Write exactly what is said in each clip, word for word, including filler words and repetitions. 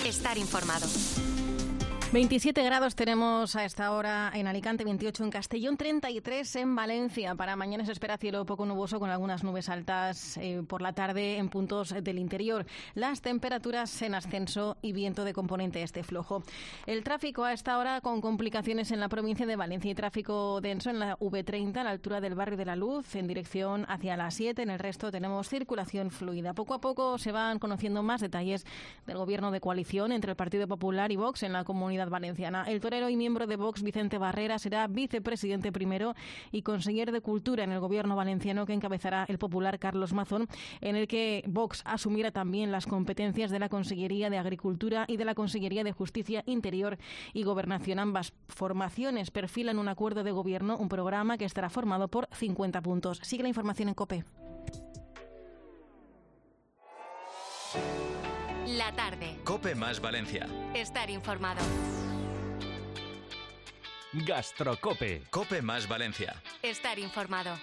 Estar informado. veintisiete grados tenemos a esta hora en Alicante, veintiocho en Castellón, treinta y tres en Valencia. Para mañana se espera cielo poco nuboso con algunas nubes altas eh, por la tarde en puntos del interior. Las temperaturas en ascenso y viento de componente este flojo. El tráfico a esta hora con complicaciones en la provincia de Valencia y tráfico denso en la V treinta a la altura del Barrio de la Luz en dirección hacia la siete. En el resto tenemos circulación fluida. Poco a poco se van conociendo más detalles del gobierno de coalición entre el Partido Popular y Vox en la Comunidad Valenciana. El torero y miembro de Vox, Vicente Barrera, será vicepresidente primero y conseller de Cultura en el gobierno valenciano que encabezará el popular Carlos Mazón, en el que Vox asumirá también las competencias de la Consellería de Agricultura y de la Consellería de Justicia, Interior y Gobernación. Ambas formaciones perfilan un acuerdo de gobierno, un programa que estará formado por cincuenta puntos. Sigue la información en COPE. La tarde. COPE más Valencia. Estar informado. Gastrocope. COPE más Valencia. Estar informado.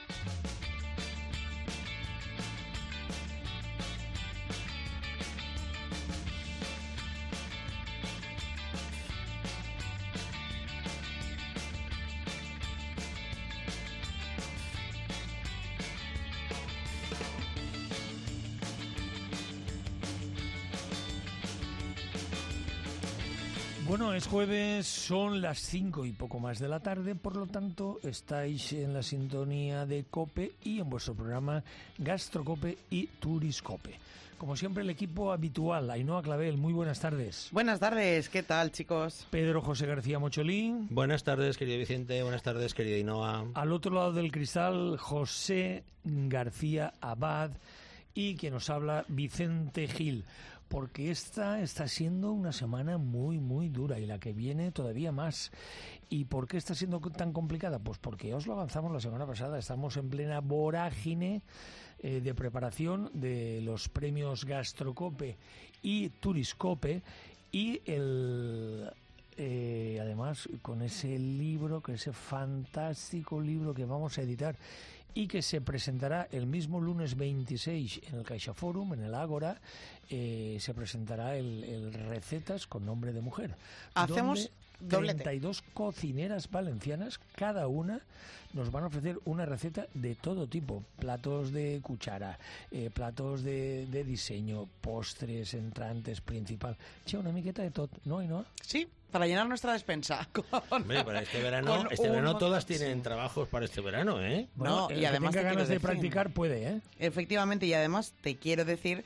Bueno, es jueves, son las cinco y poco más de la tarde, por lo tanto estáis en la sintonía de COPE y en vuestro programa Gastrocope y Turiscope. Como siempre, el equipo habitual, Ainhoa Clavel, muy buenas tardes. Buenas tardes, ¿qué tal, chicos? Pedro José García Mocholín. Buenas tardes, querido Vicente, buenas tardes, querida Ainhoa. Al otro lado del cristal, José García Abad y quien nos habla, Vicente Gil. Porque esta está siendo una semana muy, muy dura y la que viene todavía más. ¿Y por qué está siendo tan complicada? Pues porque ya os lo avanzamos la semana pasada. Estamos en plena vorágine eh, de preparación de los premios Gastrocope y Turiscope y el... Eh, además, con ese libro, con ese fantástico libro que vamos a editar y que se presentará el mismo lunes veintiséis en el CaixaForum, en el Ágora, eh, se presentará el, el Recetas con nombre de mujer. Hacemos treinta y dos cocineras valencianas, cada una nos van a ofrecer una receta de todo tipo, platos de cuchara, eh, platos de, de diseño, postres, entrantes, principal. Che, una miqueta de tot, ¿no? ¿Y no? Sí, para llenar nuestra despensa. Con, Hombre, para este verano, este un... verano todas tienen sí. trabajos para este verano, ¿eh? Bueno, no, el y además que tenga ganas de decir, practicar puede, ¿eh? Efectivamente, y además te quiero decir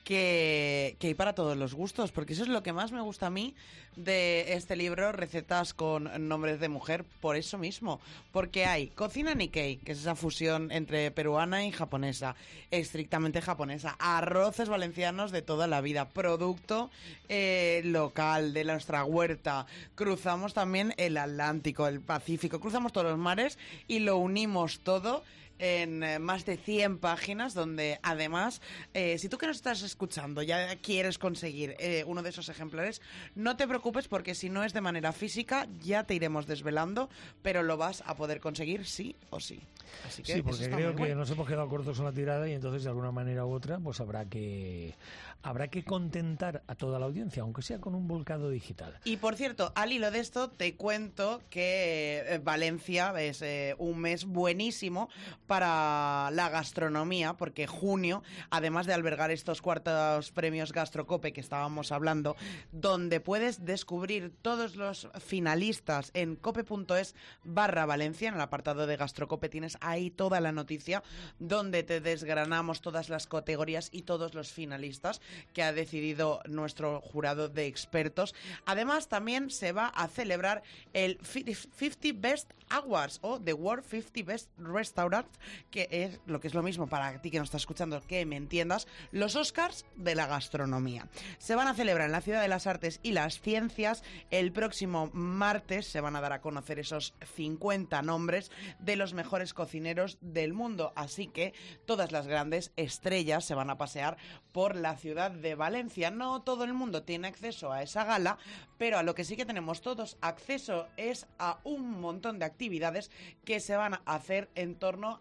que, que hay para todos los gustos, porque eso es lo que más me gusta a mí de este libro, Recetas con nombres de mujer, por eso mismo, porque hay cocina Nikkei, que es esa fusión entre peruana y japonesa, estrictamente japonesa, arroces valencianos de toda la vida, producto eh, local de nuestra huerta, cruzamos también el Atlántico, el Pacífico, cruzamos todos los mares y lo unimos todo en eh, más de cien páginas, donde además, eh, si tú que nos estás escuchando ya quieres conseguir eh, uno de esos ejemplares, no te preocupes porque si no es de manera física ya te iremos desvelando, pero lo vas a poder conseguir sí o sí. Así que sí, porque creo que bueno. nos hemos quedado cortos en la tirada y entonces de alguna manera u otra pues habrá que habrá que contentar a toda la audiencia, aunque sea con un volcado digital. Y por cierto, al hilo de esto te cuento que eh, Valencia es eh, un mes buenísimo para la gastronomía, porque junio, además de albergar estos cuartos premios Gastrocope que estábamos hablando, donde puedes descubrir todos los finalistas en cope.es barra Valencia, en el apartado de Gastrocope tienes ahí toda la noticia, donde te desgranamos todas las categorías y todos los finalistas que ha decidido nuestro jurado de expertos. Además, también se va a celebrar el cincuenta Best Awards o The World cincuenta Best Restaurants, que es lo que es lo mismo para ti que nos estás escuchando, que me entiendas, los Oscars de la gastronomía. Se van a celebrar en la Ciudad de las Artes y las Ciencias. El próximo martes se van a dar a conocer esos cincuenta nombres de los mejores cocineros del mundo, así que todas las grandes estrellas se van a pasear por la ciudad de Valencia. No todo el mundo tiene acceso a esa gala, pero a lo que sí que tenemos todos acceso es a un montón de actividades que se van a hacer en torno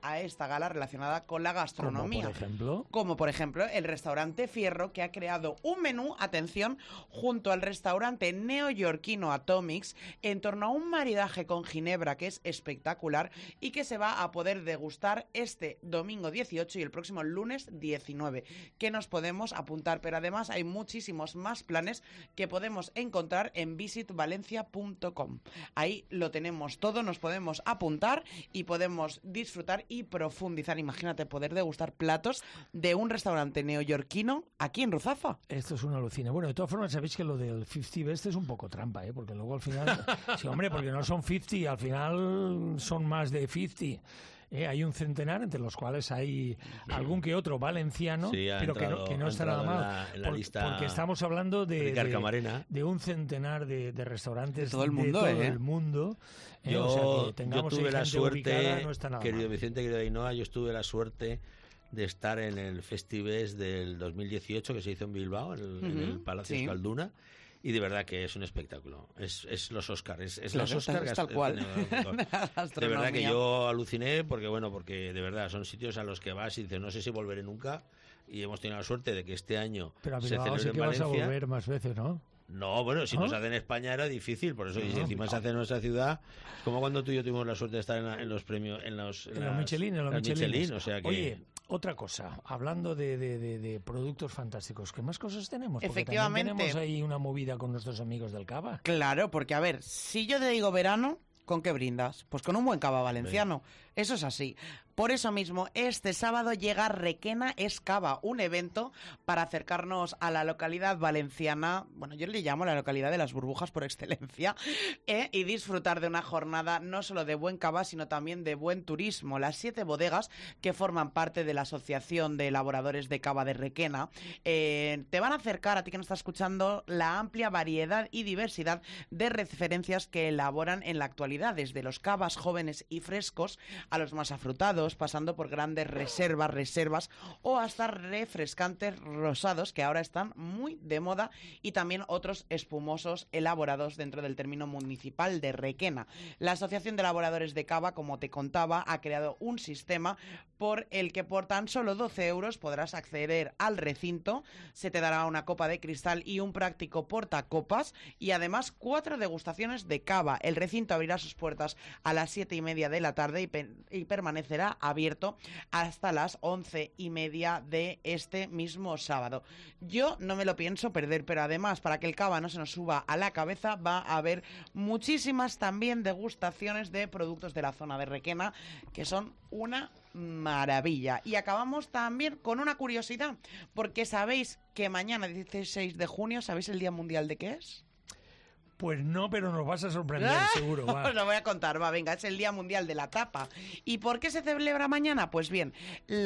a esta gala relacionada con la gastronomía. Como por ejemplo, Como por ejemplo el restaurante Fierro, que ha creado un menú, atención, junto al restaurante neoyorquino Atomics, en torno a un maridaje con ginebra que es espectacular y que se va a poder degustar este domingo dieciocho y el próximo lunes diecinueve, que nos podemos apuntar. Pero además hay muchísimos más planes que podemos encontrar en visit valencia punto com. Ahí lo tenemos todo, nos podemos apuntar y podemos disfrutar y profundizar. Imagínate poder degustar platos de un restaurante neoyorquino aquí en Ruzafa. esto es una alucina. Bueno, de todas formas, sabéis que lo del cincuenta best es un poco trampa, ¿eh? Porque luego al final... sí, hombre, porque no son cincuenta, al final son más de cincuenta. Eh, hay un centenar, entre los cuales hay algún que otro valenciano, Sí, ha pero que no, entrado- que no ha está nada entrado en mal. la- en la por- lista porque estamos hablando de, Ricard de, Camarena. de un centenar de, de restaurantes De todo el mundo, de todo ¿eh? el mundo. eh, Yo, o sea, que yo tengamos ahí tuve la gente ubicada, suerte, no está nada querido mal. Vicente, querido Ainhoa, yo tuve la suerte de estar en el Festives del dos mil dieciocho que se hizo en Bilbao, en el, en el Ujú, Palacio sí. Escalduna, y de verdad que es un espectáculo. Es, es los Oscars, es, es Los los Oscars Oscars, tal gast- cual. cinematográficos. La De verdad que gastronomía. yo aluciné porque, bueno, porque de verdad son sitios a los que vas y dices, no sé si volveré nunca, y hemos tenido la suerte de que este año Pero a se Bilbao celebre sí en que vas a Valencia. volver más veces, ¿no? No, bueno, si ¿Ah? nos hace en España era difícil, por eso y si No, encima se hace en nuestra ciudad, es como cuando tú y yo tuvimos la suerte de estar en, la- en los premios, en los, En los las- Michelin, en los las Michelines. Michelin, o sea que Oye, otra cosa, hablando de, de- de- de productos fantásticos, ¿qué más cosas tenemos? Porque Efectivamente. también tenemos ahí una movida con nuestros amigos del Cava. Claro, porque a ver, si yo te digo verano, ¿con qué brindas? Pues con un buen cava valenciano. Eso es así. Por eso mismo, este sábado llega Requena es Cava, un evento para acercarnos a la localidad valenciana, bueno, yo le llamo la localidad de las burbujas por excelencia, ¿eh? Y disfrutar de una jornada no solo de buen cava, sino también de buen turismo. Las siete bodegas que forman parte de la Asociación de Elaboradores de Cava de Requena eh, te van a acercar, a ti que nos estás escuchando, la amplia variedad y diversidad de referencias que elaboran en la actualidad, desde los cavas jóvenes y frescos a los más afrutados, pasando por grandes reservas, reservas o hasta refrescantes rosados que ahora están muy de moda, y también otros espumosos elaborados dentro del término municipal de Requena. La Asociación de Elaboradores de Cava, como te contaba, ha creado un sistema por el que por tan solo doce euros podrás acceder al recinto, se te dará una copa de cristal y un práctico portacopas y además cuatro degustaciones de cava. El recinto abrirá sus puertas a las siete y media de la tarde y, pe- y permanecerá abierto hasta las once y media de este mismo sábado. Yo no me lo pienso perder, pero además, para que el cava no se nos suba a la cabeza, va a haber muchísimas también degustaciones de productos de la zona de Requena, que son una maravilla. Y acabamos también con una curiosidad, porque sabéis que mañana, dieciséis de junio, ¿sabéis el Día Mundial de qué es? Pues no, pero nos vas a sorprender, seguro. Va. Os lo voy a contar, va, venga, es el Día Mundial de la Tapa. ¿Y por qué se celebra mañana? Pues bien,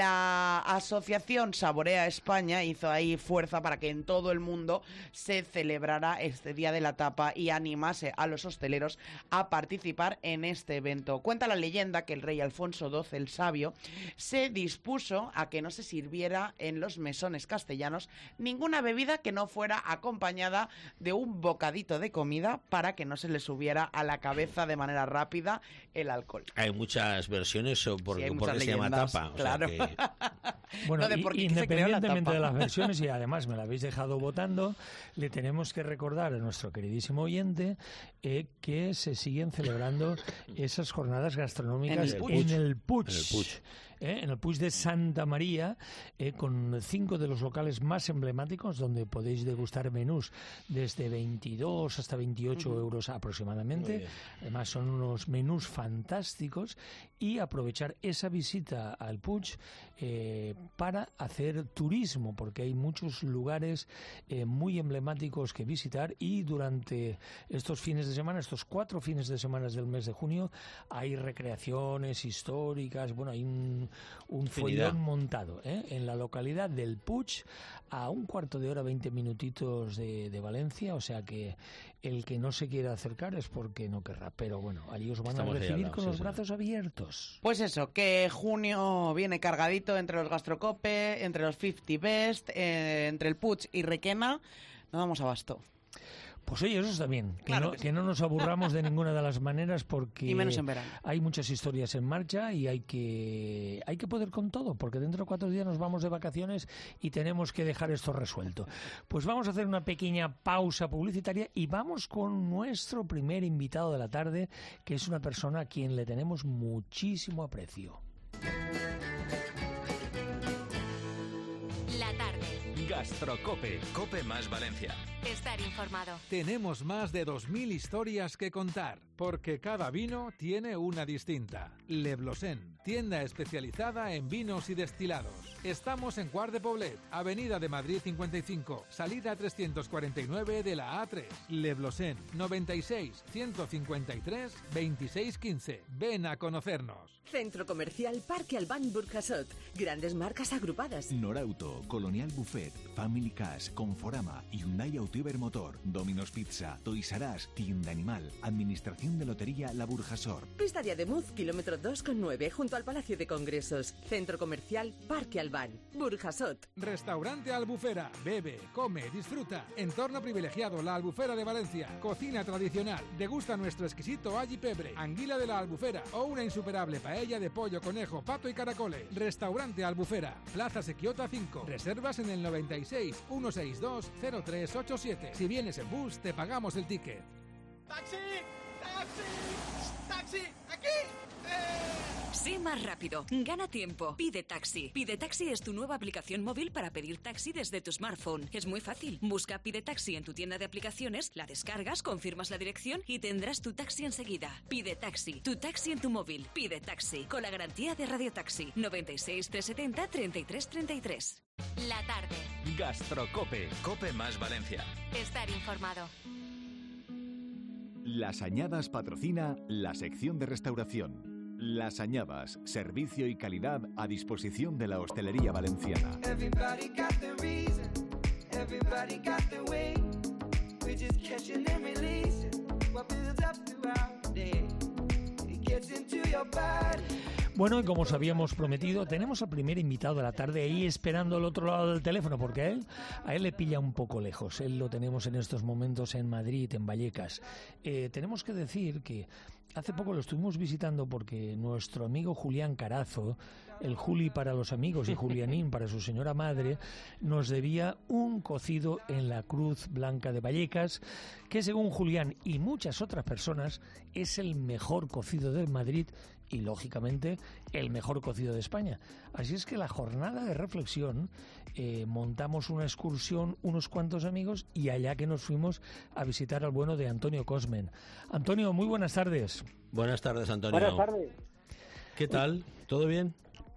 la asociación Saborea España hizo ahí fuerza para que en todo el mundo se celebrara este Día de la Tapa y animase a los hosteleros a participar en este evento. Cuenta la leyenda que el rey Alfonso doce el Sabio se dispuso a que no se sirviera en los mesones castellanos ninguna bebida que no fuera acompañada de un bocadito de comida para que no se le subiera a la cabeza de manera rápida el alcohol. hay muchas versiones sobre por, Sí, hay por muchas qué se llama leyendas, tapa. O claro. sea que Bueno, No, de y- por qué se creó la independientemente tapa. de las versiones, y además me la habéis dejado votando, le tenemos que recordar a nuestro queridísimo oyente eh, que se siguen celebrando esas jornadas gastronómicas En el en Puig. el Puig. En el Puig. eh, en el Puig de Santa María, eh, con cinco de los locales más emblemáticos donde podéis degustar menús desde veintidós hasta veintiocho euros aproximadamente. Además son unos menús fantásticos, y aprovechar esa visita al Puig eh, para hacer turismo, porque hay muchos lugares eh, muy emblemáticos que visitar, y durante estos fines de semana, estos cuatro fines de semana del mes de junio, hay recreaciones históricas, bueno, hay un, un Infinidad. follón montado ¿eh? en la localidad del Puig, a un cuarto de hora, veinte minutitos de, de Valencia, o sea que el que no se quiera acercar es porque no querrá, pero bueno, allí os van Estamos a ahí al recibir lado, con sí, los sí. brazos abiertos. Pues eso, que junio viene cargadito entre los Gastrocope, entre los cincuenta Best, eh, entre el Puig y Requena. No damos abasto. Pues oye, eso está bien, que, Claro no, que sí. que no nos aburramos de ninguna de las maneras porque Y menos en verano. hay muchas historias en marcha y hay que hay que poder con todo, porque dentro de cuatro días nos vamos de vacaciones y tenemos que dejar esto resuelto. Pues vamos a hacer una pequeña pausa publicitaria y vamos con nuestro primer invitado de la tarde, que es una persona a quien le tenemos muchísimo aprecio. La tarde. Gastrocope. Cope más Valencia. Estar informado. Tenemos más de dos mil historias que contar, porque cada vino tiene una distinta. Le Blosen, tienda especializada en vinos y destilados. Estamos en Quart de Poblet, Avenida de Madrid cincuenta y cinco, salida trescientos cuarenta y nueve de la A tres. Le Blosen, noventa y seis, ciento cincuenta y tres, veintiséis quince. Ven a conocernos. Centro Comercial Parque Albán Burjasot. Grandes marcas agrupadas. Norauto, Colonial Buffet, Family Cash, Conforama, Hyundai Auto Ibermotor, Domino's Pizza, Toys R Us, Tienda Animal, Administración de Lotería La Burjasot. Pista de Ademuz, kilómetro dos coma nueve, junto al Palacio de Congresos. Centro Comercial Parque Albán Burjasot. Restaurante Albufera. Bebe, come, disfruta. Entorno privilegiado, La Albufera de Valencia. Cocina tradicional. Degusta nuestro exquisito all y pebre, anguila de la Albufera o una insuperable paella de pollo, conejo, pato y caracoles. Restaurante Albufera. Plaza Sequiota cinco. Reservas en el noventa y seis, ciento sesenta y dos, cero tres ochenta y siete. Si vienes en bus, te pagamos el ticket. ¡Taxi! ¡Taxi! ¡Taxi! ¡Aquí! ¡Eh! Sé más rápido, gana tiempo, pide taxi. Pide Taxi es tu nueva aplicación móvil para pedir taxi desde tu smartphone. Es muy fácil. Busca Pide Taxi en tu tienda de aplicaciones, la descargas, confirmas la dirección y tendrás tu taxi enseguida. Pide Taxi, tu taxi en tu móvil. Pide Taxi, con la garantía de Radio Taxi. noventa y seis, trescientos setenta, treinta y tres treinta y tres. La tarde. Gastrocope. Cope más Valencia. Estar informado. Las Añadas patrocina la sección de restauración. Las Añadas, servicio y calidad a disposición de la hostelería valenciana. Everybody got the reason, everybody got the way. We're just catching and releasing what builds up throughout the day. It gets into your body. Bueno, y como os habíamos prometido, tenemos al primer invitado de la tarde ahí esperando al otro lado del teléfono, porque a él, a él le pilla un poco lejos. Él lo tenemos en estos momentos en Madrid, en Vallecas. Eh, tenemos que decir que hace poco lo estuvimos visitando porque nuestro amigo Julián Carazo, el Juli para los amigos y Julianín para su señora madre, nos debía un cocido en la Cruz Blanca de Vallecas, que según Julián y muchas otras personas es el mejor cocido de Madrid y, lógicamente, el mejor cocido de España. Así es que la jornada de reflexión eh, montamos una excursión, unos cuantos amigos, y allá que nos fuimos a visitar al bueno de Antonio Cosmen. Antonio, muy buenas tardes. Buenas tardes, Antonio. Buenas tardes. ¿Qué tal? ¿Todo bien?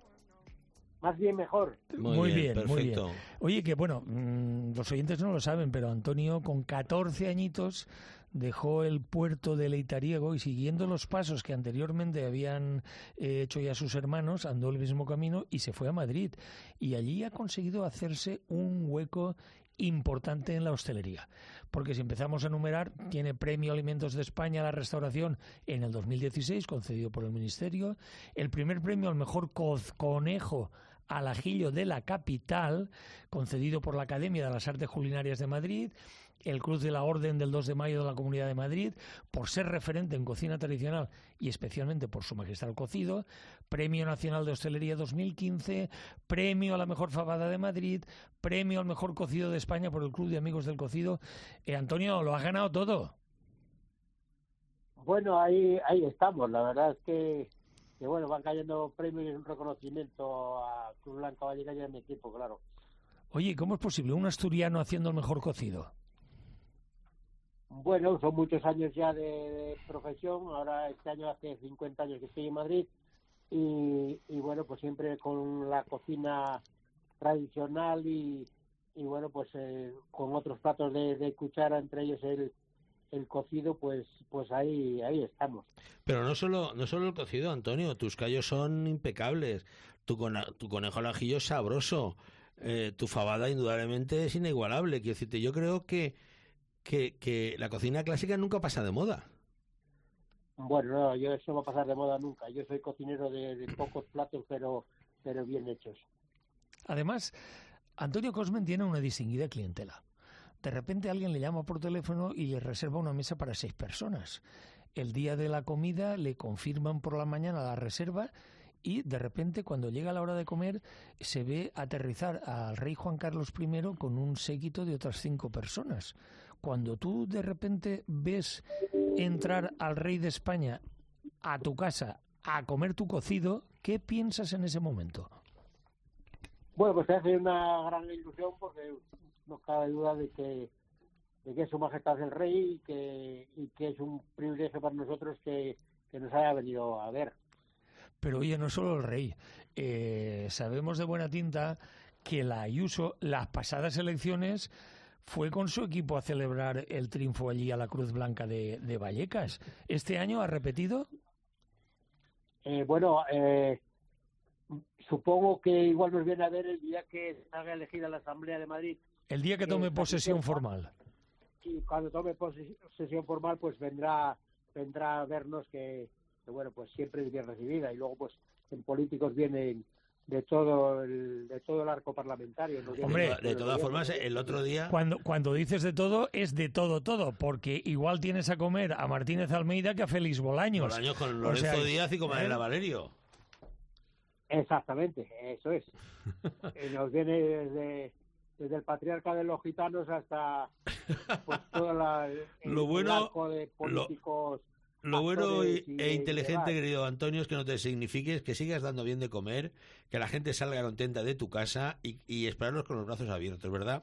Más bien mejor. Muy, muy bien, bien, muy bien. perfecto. Oye, que bueno, mmm, los oyentes no lo saben, pero Antonio con catorce añitos dejó el puerto de Leitariego y, siguiendo los pasos que anteriormente habían eh, hecho ya sus hermanos, andó el mismo camino y se fue a Madrid. Y allí ha conseguido hacerse un hueco importante en la hostelería. Porque si empezamos a enumerar, tiene Premio Alimentos de España a la Restauración en el dos mil dieciséis, concedido por el Ministerio. El primer premio al mejor coz conejo al ajillo de la capital, concedido por la Academia de las Artes Culinarias de Madrid. El Cruz de la Orden del dos de mayo de la Comunidad de Madrid, por ser referente en cocina tradicional y especialmente por su magistral cocido. Premio Nacional de Hostelería dos mil quince, Premio a la Mejor Fabada de Madrid, Premio al Mejor Cocido de España por el Club de Amigos del Cocido. Eh, Antonio, lo has ganado todo. Bueno, ahí ahí estamos. La verdad es que, que bueno, van cayendo premios y un reconocimiento a Cruz Blanca Vallecas y a mi equipo, claro. Oye, ¿cómo es posible un asturiano haciendo el mejor cocido? Bueno, son muchos años ya de, de profesión. Ahora este año hace cincuenta años que estoy en Madrid y, y bueno, pues siempre con la cocina tradicional y, y bueno, pues eh, con otros platos de, de cuchara, entre ellos el, el cocido, pues pues ahí ahí estamos. Pero no solo no solo el cocido, Antonio, tus callos son impecables, tu, cona, tu conejo al ajillo es sabroso, eh, tu fabada indudablemente es inigualable. Quiero decirte, yo creo que Que, que la cocina clásica nunca pasa de moda. Bueno, no, yo eso no va a pasar de moda nunca. Yo soy cocinero de, de pocos platos, pero pero bien hechos. Además, Antonio Cosmen tiene una distinguida clientela. de repente alguien le llama por teléfono y le reserva una mesa para seis personas. El día de la comida le confirman por la mañana la reserva y de repente cuando llega la hora de comer se ve aterrizar al rey Juan Carlos primero con un séquito de otras cinco personas. Cuando tú de repente ves entrar al rey de España a tu casa a comer tu cocido, ¿qué piensas en ese momento? Bueno, pues se hace una gran ilusión porque no cabe duda de que, de que es su majestad el rey y que, y que es un privilegio para nosotros que, que nos haya venido a ver. Pero oye, no solo el rey. Eh, sabemos de buena tinta que la Ayuso, las pasadas elecciones, fue con su equipo a celebrar el triunfo allí a la Cruz Blanca de, de Vallecas. ¿Este año ha repetido? Eh, bueno, eh, supongo que igual nos viene a ver el día que salga elegida la Asamblea de Madrid. El día que tome eh, posesión formal. Y cuando tome posesión formal, pues vendrá vendrá a vernos que, que bueno, pues siempre es bien recibida. Y luego, pues, en políticos vienen de todo el, de todo el arco parlamentario. ¿No? Hombre, de, de todas formas, el otro día... Cuando, cuando dices de todo, es de todo, todo, porque igual tienes a comer a Martínez Almeida que a Félix Bolaños. Bolaños con Lorenzo o sea, Díaz y con Manuela ¿eh? Valerio. Exactamente, eso es. Nos viene desde, desde el patriarca de los gitanos hasta pues toda la, el, lo bueno, el arco de políticos... Lo bueno y, y, e inteligente, y querido Antonio, es que no te signifiques que sigas dando bien de comer, que la gente salga contenta de tu casa y, y esperarlos con los brazos abiertos, ¿verdad?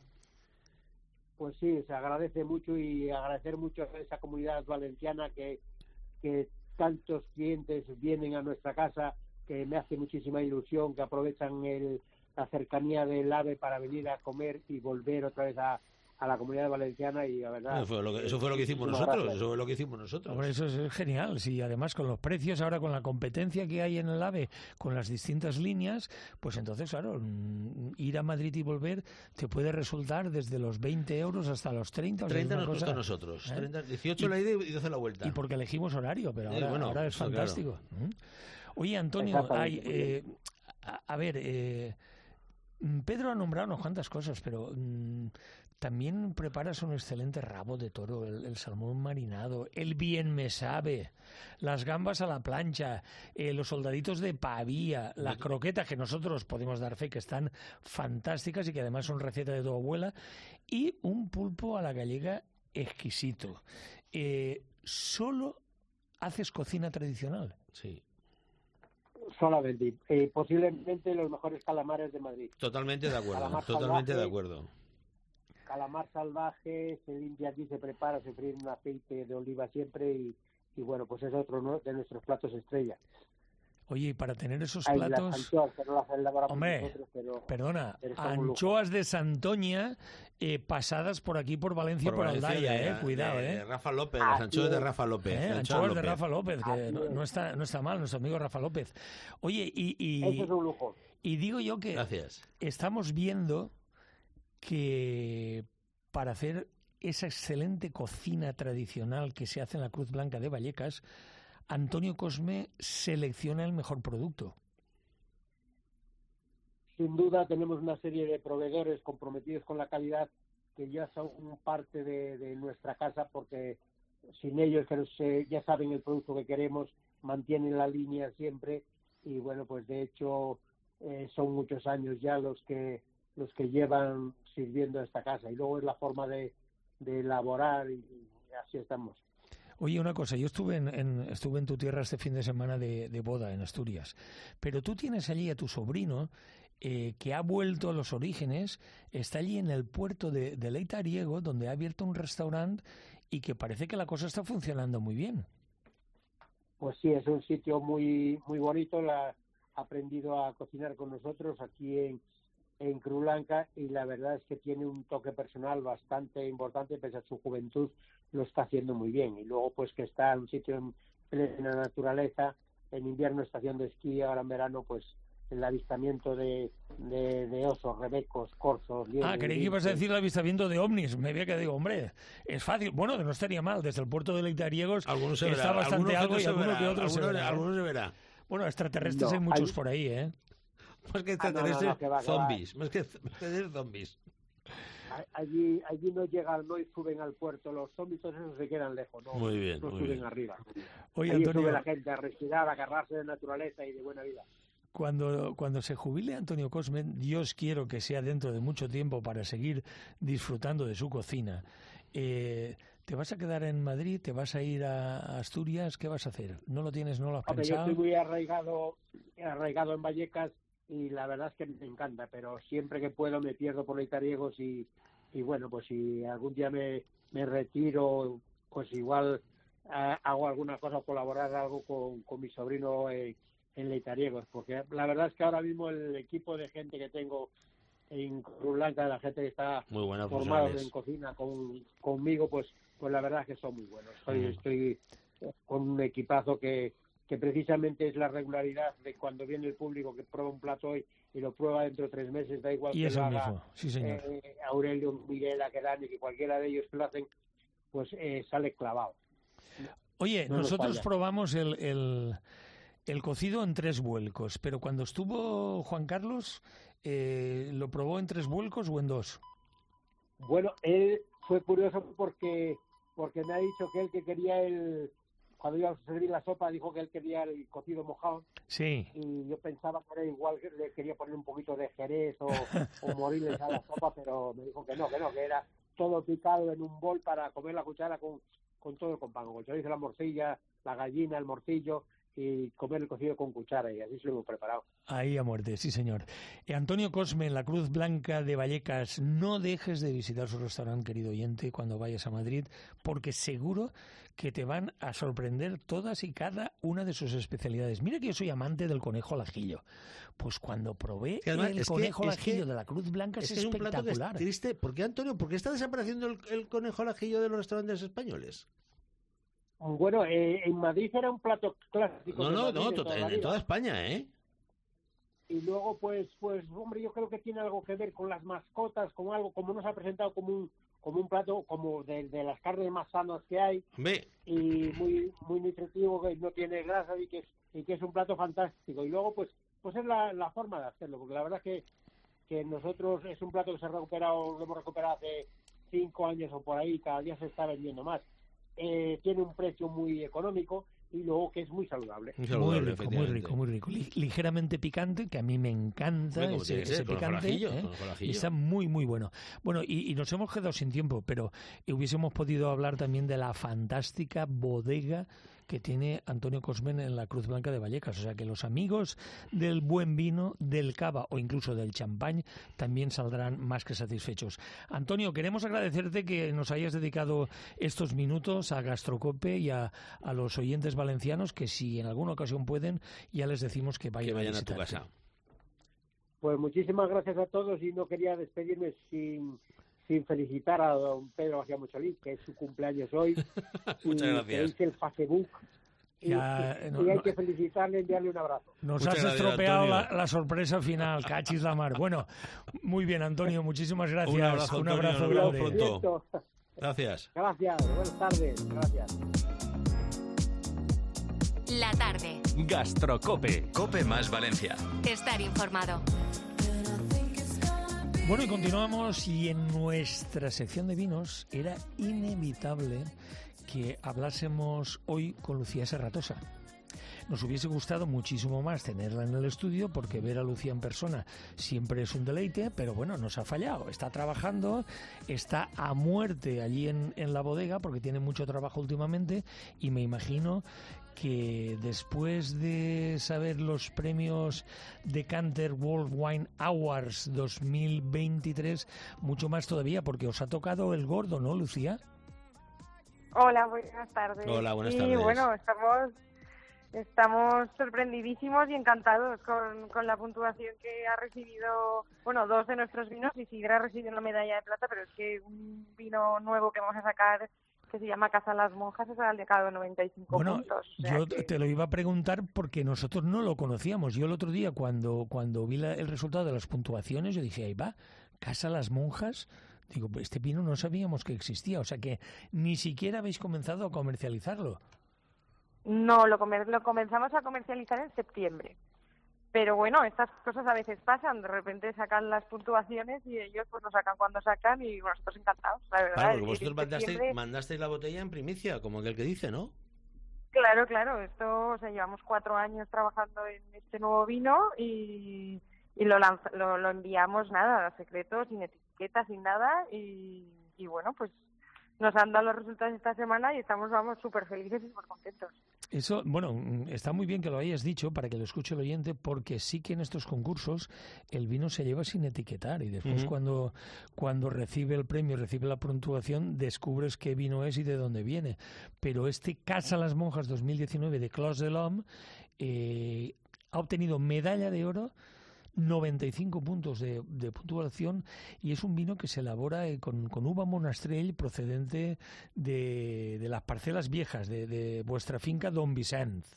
Pues sí, se agradece mucho y agradecer mucho a esa comunidad valenciana que, que tantos clientes vienen a nuestra casa, que me hace muchísima ilusión, que aprovechan el, la cercanía del AVE para venir a comer y volver otra vez a... a la comunidad valenciana y la verdad... Eso fue lo que, eso fue lo que hicimos nosotros, gracias. eso fue lo que hicimos nosotros. Hombre, eso es genial, sí, además con los precios, ahora con la competencia que hay en el AVE, con las distintas líneas, pues entonces, claro, ir a Madrid y volver te puede resultar desde los veinte euros hasta los treinta. treinta o sea, nos costó a nosotros, ¿eh? treinta, dieciocho y, la ida y doce la vuelta. Y porque elegimos horario, pero ahora, eh, bueno, ahora es fantástico. Claro. Oye, Antonio, hay, eh, a, a ver, eh, Pedro ha nombrado unas cuantas cosas, pero... Mm, también preparas un excelente rabo de toro, el, el salmón marinado, el bien me sabe, las gambas a la plancha, eh, los soldaditos de pavía, las croquetas que nosotros podemos dar fe que están fantásticas y que además son receta de tu abuela, y un pulpo a la gallega exquisito. Eh, ¿Solo haces cocina tradicional? Sí. Solamente. Eh, posiblemente los mejores calamares de Madrid. Totalmente de acuerdo, Calamar totalmente salvaje, de acuerdo. Calamar salvaje, se limpia aquí, se prepara, se fríe en un aceite de oliva siempre y, y bueno, pues es otro, ¿no?, de nuestros platos estrella. Oye, y para tener esos Hay platos... Las anchoas, que no las elaboramos Hombre, nosotros, pero, perdona, pero anchoas de Santoña eh, pasadas por aquí, por Valencia, por, por Aldaya, de, eh, cuidado, de, eh. de Rafa López, las anchoas de Rafa López. Eh, anchoas, anchoas de Rafa López, que no, no, está, no está mal, nuestro amigo Rafa López. Oye, y... y Eso es un lujo. Y digo yo que Gracias. Estamos viendo que para hacer esa excelente cocina tradicional que se hace en la Cruz Blanca de Vallecas, Antonio Cosme selecciona el mejor producto. Sin duda tenemos una serie de proveedores comprometidos con la calidad que ya son parte de, de nuestra casa, porque sin ellos, que se, ya saben el producto que queremos, mantienen la línea siempre y bueno, pues de hecho eh, son muchos años ya los que los que llevan sirviendo a esta casa y luego es la forma de, de elaborar y, y así estamos. Oye, una cosa, yo estuve en, en, estuve en tu tierra este fin de semana de, de boda, en Asturias, pero tú tienes allí a tu sobrino eh, que ha vuelto a los orígenes, está allí en el puerto de, de Leitariego, donde ha abierto un restaurante y que parece que la cosa está funcionando muy bien. Pues sí, es un sitio muy muy bonito, la, ha aprendido a cocinar con nosotros aquí en, en Cruz Blanca y la verdad es que tiene un toque personal bastante importante, pese a su juventud, lo está haciendo muy bien. Y luego pues que está en un sitio en plena naturaleza, en invierno estación de esquí, ahora en verano pues el avistamiento de, de, de osos, rebecos, corzos... Liebres, ah, creí que ibas a decir el avistamiento de ovnis. Me había quedado, digo, hombre, es fácil. Bueno, no estaría mal. Desde el puerto de Leitariegos algunos se está verá, bastante algo y se alguno verá, que otro algunos, se verá. Algunos se verá. Bueno, extraterrestres no, hay muchos hay... por ahí, ¿eh? Más que extraterrestres, ah, no, no, no, que va, zombies. Que va. Más que extraterrestres, zombies. allí allí no llegan, no suben al puerto, los zombies todos esos se quedan lejos, no, Muy bien, no muy suben bien. arriba. Oye, Allí Antonio, sube la gente a respirar, a agarrarse de naturaleza y de buena vida. Cuando, cuando se jubile Antonio Cosmen, Dios quiero que sea dentro de mucho tiempo para seguir disfrutando de su cocina. Eh, ¿Te vas a quedar en Madrid? ¿Te vas a ir a Asturias? ¿Qué vas a hacer? ¿No lo tienes, no lo has Hombre, yo pensado? estoy muy arraigado, arraigado en Vallecas y la verdad es que me encanta, pero siempre que puedo me pierdo por Leitariegos y, y bueno, pues si algún día me, me retiro, pues igual eh, hago alguna cosa o colaborar algo con, con mi sobrino eh, en Leitariegos, porque la verdad es que ahora mismo el equipo de gente que tengo en Cruz Blanca, la gente que está Muy buenos formada profesionales. en cocina con, conmigo, pues pues la verdad es que son muy buenos. Estoy, Mm. estoy con un equipazo que, que precisamente es la regularidad de cuando viene el público que prueba un plato hoy y lo prueba dentro de tres meses, da igual Y que es lo el haga mismo, sí, señor. eh, Aurelio, Miguel, Aquedani, que cualquiera de ellos que lo hacen, pues eh, sale clavado. Oye, No nos nosotros falla. probamos el, el, el cocido en tres vuelcos, pero cuando estuvo Juan Carlos, eh, ¿lo probó en tres vuelcos o en dos? Bueno, él fue curioso porque porque me ha dicho que él que quería el... Cuando iba a servir la sopa dijo que él quería el cocido mojado. Sí. Y yo pensaba que era igual, que le quería poner un poquito de jerez o, o moriles a la sopa, pero me dijo que no, que no, que era todo picado en un bol para comer la cuchara con, con todo el compango, con el chorizo, la morcilla, la gallina, el morcillo y comer el cocido con cuchara, y así se lo hemos preparado. Ahí a muerte, sí señor. Eh, Antonio Cosme, en la Cruz Blanca de Vallecas, no dejes de visitar su restaurante, querido oyente, cuando vayas a Madrid, porque seguro que te van a sorprender todas y cada una de sus especialidades. Mira que yo soy amante del conejo al ajillo. Pues cuando probé Que además, el es que- conejo al es que- ajillo de la Cruz Blanca es, Es que es un plato que es espectacular. triste. ¿Por qué, Antonio? ¿Por qué está desapareciendo el, el conejo al ajillo de los restaurantes españoles? Bueno, eh, en Madrid era un plato clásico. No, de no, Madrid no, de to- toda en, la en vida. toda España, ¿eh? Y luego, pues, pues, hombre, yo creo que tiene algo que ver con las mascotas, con algo, como nos ha presentado como un, como un plato, como de, de las carnes más sanas que hay, Hombre, y muy, muy nutritivo, que no tiene grasa y que, es- y que es un plato fantástico. Y luego, pues, pues es la, la forma de hacerlo, porque la verdad que, que nosotros es un plato que se ha recuperado, lo hemos recuperado hace cinco años o por ahí, cada día se está vendiendo más. Eh, tiene un precio muy económico y luego que es muy saludable. muy Muy saludable, rico, muy efectivamente. rico, muy rico. Li- ligeramente picante, que a mí me encanta Hombre, como ese, tiene que ser, ese conejo al picante. ajillo, ¿eh? conejo al Y ajillo. está muy, muy bueno. Bueno, y, y nos hemos quedado sin tiempo, pero hubiésemos podido hablar también de la fantástica bodega que tiene Antonio Cosmen en la Cruz Blanca de Vallecas. O sea que los amigos del buen vino, del cava o incluso del champán también saldrán más que satisfechos. Antonio, queremos agradecerte que nos hayas dedicado estos minutos a Gastrocope y a, a los oyentes valencianos que si en alguna ocasión pueden, ya les decimos que vayan, Que vayan a tu visitarte. casa. Pues muchísimas gracias a todos y no quería despedirme sin, sin felicitar a don Pedro García Mocholín, que es su cumpleaños hoy. Muchas y gracias. que hice el Facebook. Y, Ya, y- no, y hay no. que felicitarle y enviarle un abrazo. Nos Muchas has gracias, estropeado la, Antonio. la sorpresa final, cachis la mar. Bueno, muy bien, Antonio, muchísimas gracias. Un abrazo, Un Antonio, abrazo nos vemos grande. pronto. Cierto. Gracias. Gracias, buenas tardes, gracias. La tarde. Gastrocope. Cope más Valencia. Estar informado. Bueno, y continuamos y en nuestra sección de vinos era inevitable que hablásemos hoy con Lucía Serratosa. Nos hubiese gustado muchísimo más tenerla en el estudio porque ver a Lucía en persona siempre es un deleite, pero bueno, nos ha fallado. Está trabajando, está a muerte allí en, en la bodega porque tiene mucho trabajo últimamente y me imagino que después de saber los premios Decanter World Wine Awards dos mil veintitrés, mucho más todavía porque os ha tocado el gordo, ¿no, Lucía? Hola, buenas tardes. Hola, buenas sí, tardes. bueno, estamos estamos sorprendidísimos y encantados con, con la puntuación que ha recibido, bueno, dos de nuestros vinos. Isidra ha recibido una medalla de plata, pero es que un vino nuevo que vamos a sacar que se llama Casa Las Monjas es al decado noventa y cinco Bueno, puntos. O sea yo que- te lo iba a preguntar porque nosotros no lo conocíamos. Yo el otro día cuando, cuando vi la- el resultado de las puntuaciones, yo dije, ahí va, Casa Las Monjas. Digo, pues este vino no sabíamos que existía, o sea que ni siquiera habéis comenzado a comercializarlo. No, lo, comer- lo comenzamos a comercializar en septiembre, Pero bueno, estas cosas a veces pasan, de repente sacan las puntuaciones y ellos pues lo sacan cuando sacan y bueno, nosotros encantados, la verdad. Claro, porque Es vosotros decir, mandasteis, septiembre- mandasteis la botella en primicia, como aquel que dice, ¿no? Claro, claro, esto, o sea, llevamos cuatro años trabajando en este nuevo vino y, y lo, lanza- lo, lo enviamos, nada, secreto, sin etiqueta, sin nada y, y bueno, pues nos han dado los resultados esta semana y estamos, vamos, súper felices y súper contentos. Eso, bueno, mm, está muy bien que lo hayas dicho para que lo escuche el oyente, porque sí que en estos concursos el vino se lleva sin etiquetar y después Ujú. cuando, cuando recibe el premio, recibe la puntuación, descubres qué vino es y de dónde viene. Pero este Casa Las Monjas dos mil diecinueve de Clos de l'Homme eh, ha obtenido medalla de oro, noventa y cinco puntos de, de puntuación, y es un vino que se elabora eh, con, con uva monastrell procedente de, de las parcelas viejas de, de vuestra finca Don Vicent.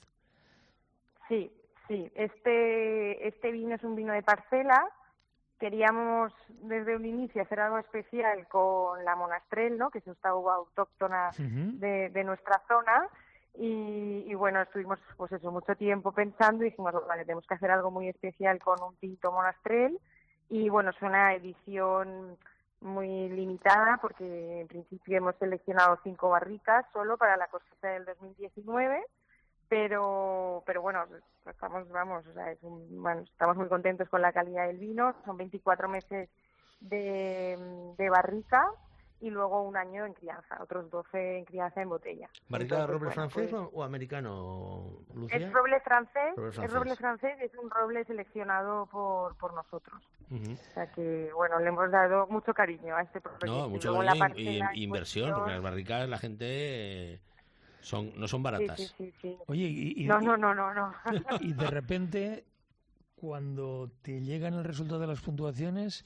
Sí, sí, este, este vino es un vino de parcela. Queríamos desde un inicio hacer algo especial con la monastrell, ¿no? Que es esta uva autóctona Ujú. de, de nuestra zona. Y, y bueno, estuvimos pues eso mucho tiempo pensando y dijimos, vale, tenemos que hacer algo muy especial con un tinto monastrell. Y bueno, es una edición muy limitada porque en principio hemos seleccionado cinco barricas solo para la cosecha del dos mil diecinueve. Pero, pero bueno, estamos, vamos, o sea, es un, bueno, estamos muy contentos con la calidad del vino. Son veinticuatro meses de, de barrica y luego un año en crianza, otros doce en crianza en botella. ¿Barrica de Entonces, roble bueno, francés pues, o, o americano, Lucía? es roble francés, Roble es francés. roble francés y es un roble seleccionado por, por nosotros. Ujú. O sea que, bueno, le hemos dado mucho cariño a este proyecto. No, Y mucho luego la cariño y, parcela y en inversión, cuestión- porque las barricas la gente eh, son no son baratas. Sí, sí, sí, sí. Oye, y, y- No, no, no, no, no. y de repente, cuando te llegan el resultado de las puntuaciones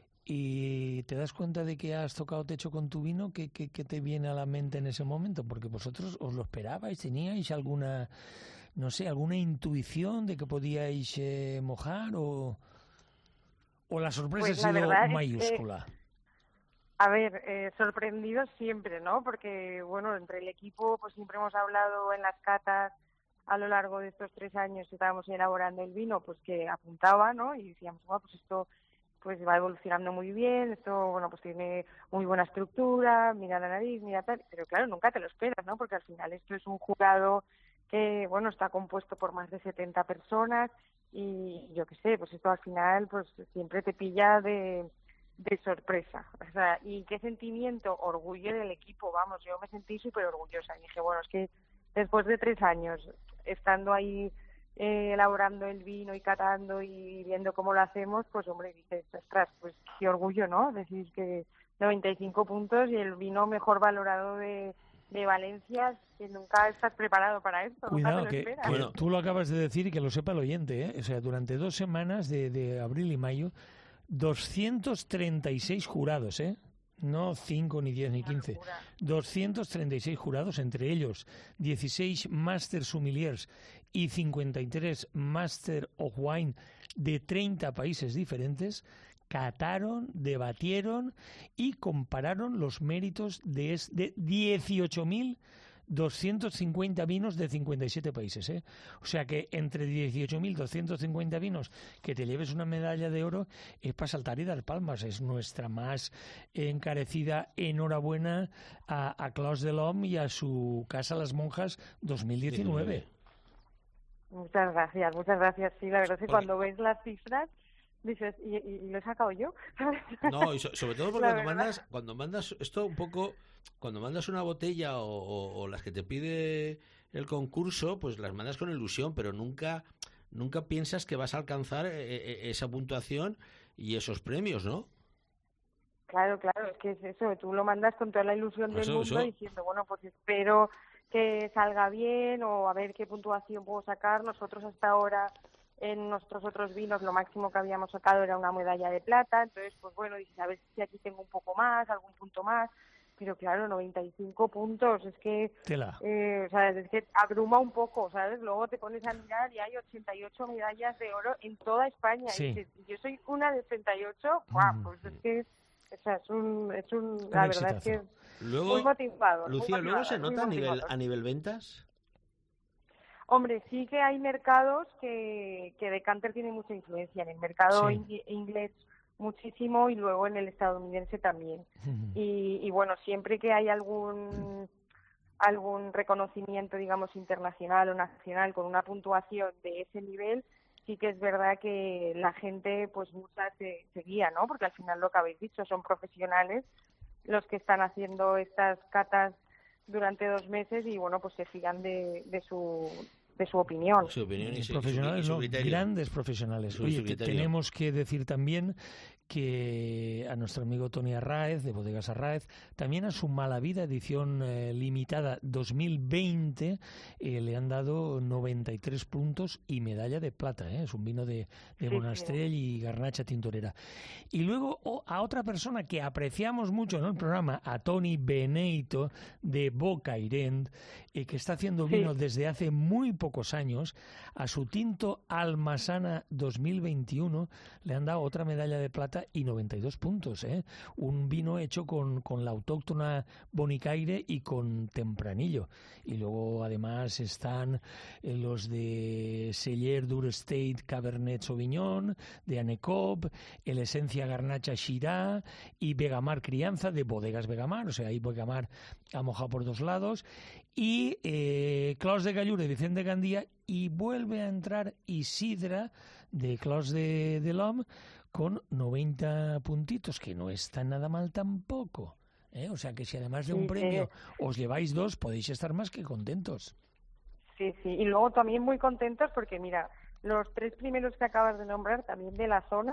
y te das cuenta de que has tocado techo con tu vino, ¿qué, qué, qué te viene a la mente en ese momento? Porque vosotros os lo esperabais, teníais alguna, no sé, alguna intuición de que podíais eh, mojar o, o la sorpresa Pues ha la sido verdad es que- mayúscula. A ver, eh, sorprendidos siempre, ¿no? Porque, bueno, entre el equipo, pues siempre hemos hablado en las catas a lo largo de estos tres años que estábamos elaborando el vino, pues que apuntaba, ¿no? Y decíamos, bueno, pues esto pues va evolucionando muy bien, esto, bueno, pues tiene muy buena estructura, mira la nariz, mira tal, pero claro, nunca te lo esperas, ¿no? Porque al final esto es un jurado que, bueno, está compuesto por más de setenta personas y yo qué sé, pues esto al final, pues siempre te pilla de de sorpresa, o sea, y qué sentimiento, orgullo del equipo, vamos, yo me sentí súper orgullosa y dije, bueno, es que después de tres años estando ahí eh, elaborando el vino y catando y viendo cómo lo hacemos, pues hombre, dices, ostras, pues qué orgullo, ¿no? Decir que noventa y cinco puntos y el vino mejor valorado de, de Valencia, que nunca estás preparado para esto, Cuidado, nunca te que, lo que esperas. tú lo acabas de decir y que lo sepa el oyente, ¿eh? O sea, durante dos semanas de, de abril y mayo, doscientos treinta y seis jurados, ¿eh? No cinco, ni diez, ni quince. doscientos treinta y seis jurados, entre ellos dieciséis Master Sommeliers y cincuenta y tres Master of Wine de treinta países diferentes, cataron, debatieron y compararon los méritos de, es- de dieciocho mil doscientos cincuenta vinos de cincuenta y siete países, ¿eh? O sea que entre dieciocho mil doscientos cincuenta vinos que te lleves una medalla de oro es para saltar y dar palmas. Es nuestra más encarecida enhorabuena a, a Clos de l'Homme y a su Casa Las Monjas dos mil diecinueve. Muchas gracias, muchas gracias. Sí, la verdad es que Porque- cuando ves las cifras dices, ¿y, y, y lo he sacado yo? No, y so- sobre todo porque La cuando verdad. mandas, cuando mandas esto un poco, cuando mandas una botella o, o- o las que te pide el concurso, pues las mandas con ilusión, pero nunca, nunca piensas que vas a alcanzar eh, eh, esa puntuación y esos premios, ¿no? Claro, claro, es que es eso, tú lo mandas con toda la ilusión del Eso, mundo eso. diciendo, bueno, pues espero que salga bien o a ver qué puntuación puedo sacar. Nosotros hasta ahora en nuestros otros vinos lo máximo que habíamos sacado era una medalla de plata, entonces pues bueno, dices, a ver si aquí tengo un poco más, algún punto más, pero claro, noventa y cinco puntos, es que, Tela. eh, o sea, es que abruma un poco, ¿sabes? Luego te pones a mirar y hay ochenta y ocho medallas de oro en toda España, Sí. y dices, yo soy una de treinta y ocho, ¡guau! Pues es que, o sea, es un, es un, la verdad es que Luego, muy motivado. Lucía, luego se nota a nivel, a nivel ventas. Hombre, sí que hay mercados que, que decanter tiene mucha influencia. En el mercado Sí. in- inglés muchísimo y luego en el estadounidense también. Y, y bueno, siempre que hay algún algún reconocimiento, digamos, internacional o nacional con una puntuación de ese nivel, sí que es verdad que la gente, pues mucha se, se guía, ¿no? Porque al final lo que habéis dicho, son profesionales los que están haciendo estas catas durante dos meses y, bueno, pues se fían de, de su de su opinión. Su opinión y su, Profesionales, y su no, criterio. grandes profesionales. Su- Oye, su te- criterio. tenemos que decir también que a nuestro amigo Tony Arráez, de Bodegas Arráez, también a su Mala Vida edición eh, limitada dos mil veinte, eh, le han dado noventa y tres puntos y medalla de plata. ¿eh? Es un vino de, de Sí, Monastrell y Garnacha Tintorera. Y luego o- a otra persona que apreciamos mucho en el programa, a Tony Beneito, de Bocairent, eh, que está haciendo Sí. vino desde hace muy pocos años. A su tinto Almasana dos mil veintiuno le han dado otra medalla de plata y noventa y dos puntos. ¿eh? Un vino hecho con, con la autóctona Bonicaire y con Tempranillo. Y luego además están eh, los de Celler Dur Estate Cabernet Sauvignon, de Anecop, el Esencia Garnacha Shiraz y Vegamar Crianza de Bodegas Vegamar. O sea, ahí Vegamar ha mojado por dos lados. Y eh, Clos de Gallur de Vicente Gandía, y vuelve a entrar Isidra de Clos de, de l'Hom con noventa puntitos, que no está nada mal tampoco. ¿eh? O sea que si además de un Sí, premio eh. os lleváis dos, podéis estar más que contentos. Sí, sí, y luego también muy contentos porque, mira, los tres primeros que acabas de nombrar también de la zona